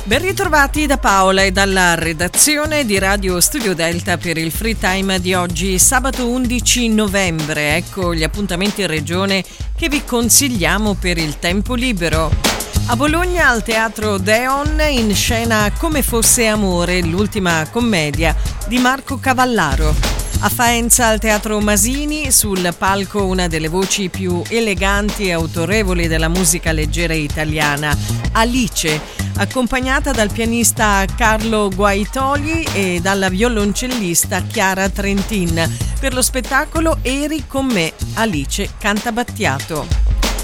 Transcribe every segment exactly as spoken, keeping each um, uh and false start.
Ben ritrovati da Paola e dalla redazione di Radio Studio Delta per il Free Time di oggi, sabato undici novembre. Ecco gli appuntamenti in regione che vi consigliamo per il tempo libero. A Bologna, al Teatro Deon, in scena Come fosse amore, l'ultima commedia di Marco Cavallaro. A Faenza, al Teatro Masini, sul palco una delle voci più eleganti e autorevoli della musica leggera italiana, Alice, accompagnata dal pianista Carlo Guaitoli e dalla violoncellista Chiara Trentin, per lo spettacolo Eri con me, Alice canta Battiato.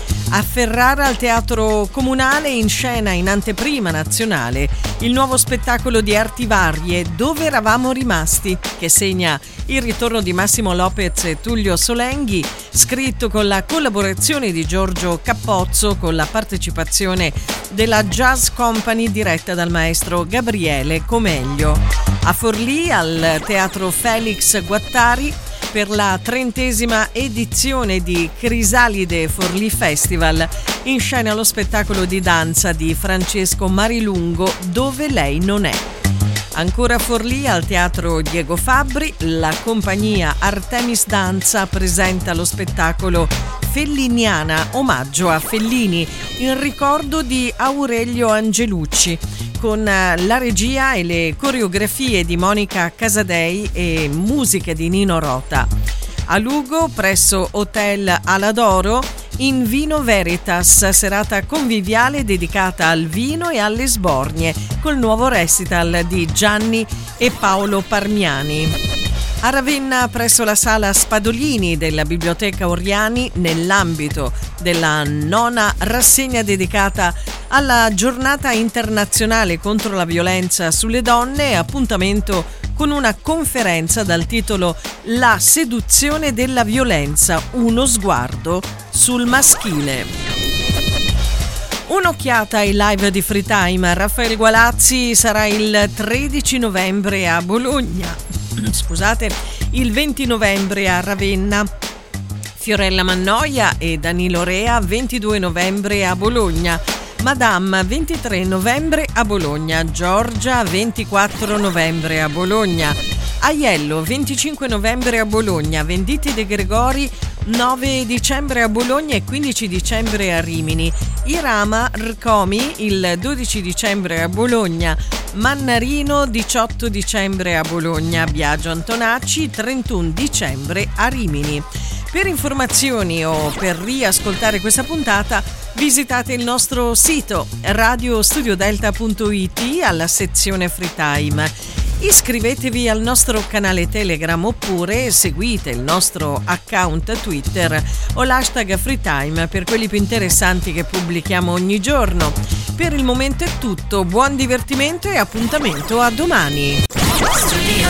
A Ferrara, al Teatro Comunale, in scena in anteprima nazionale il nuovo spettacolo di arti varie Dove eravamo rimasti, che segna il ritorno di Massimo Lopez e Tullio Solenghi, scritto con la collaborazione di Giorgio Cappozzo, con la partecipazione della Jazz Company diretta dal maestro Gabriele Comeglio. A Forlì, al Teatro Felix Guattari, per la trentesima edizione di Crisalide Forlì Festival, in scena lo spettacolo di danza di Francesco Marilungo, Dove lei non è. Ancora a Forlì, al Teatro Diego Fabbri, la compagnia Artemis Danza presenta lo spettacolo Felliniana, omaggio a Fellini, in ricordo di Aurelio Angelucci, con la regia e le coreografie di Monica Casadei e musiche di Nino Rota. A Lugo, presso Hotel Aladoro, In Vino Veritas, serata conviviale dedicata al vino e alle sbornie, col nuovo recital di Gianni e Paolo Parmiani. A Ravenna, presso la Sala Spadolini della Biblioteca Oriani, nell'ambito della nona rassegna dedicata alla Giornata Internazionale contro la violenza sulle donne, appuntamento con una conferenza dal titolo La seduzione della violenza, uno sguardo sul maschile. Un'occhiata ai live di Free Time. Raffaele Gualazzi sarà il tredici novembre a Bologna. Scusate, il venti novembre a Ravenna, Fiorella Mannoia e Danilo Rea ventidue novembre a Bologna, Madame ventitré novembre a Bologna, Giorgia ventiquattro novembre a Bologna, Aiello venticinque novembre a Bologna, Venditti De Gregori nove dicembre a Bologna e quindici dicembre a Rimini, Irama Rcomi il dodici dicembre a Bologna, Mannarino diciotto dicembre a Bologna, Biagio Antonacci trentuno dicembre a Rimini. Per informazioni o per riascoltare questa puntata visitate il nostro sito radio studio delta punto it alla sezione Free Time. Iscrivetevi al nostro canale Telegram oppure seguite il nostro account Twitter o l'hashtag FreeTime per quelli più interessanti che pubblichiamo ogni giorno. Per il momento è tutto, buon divertimento e appuntamento a domani. Studio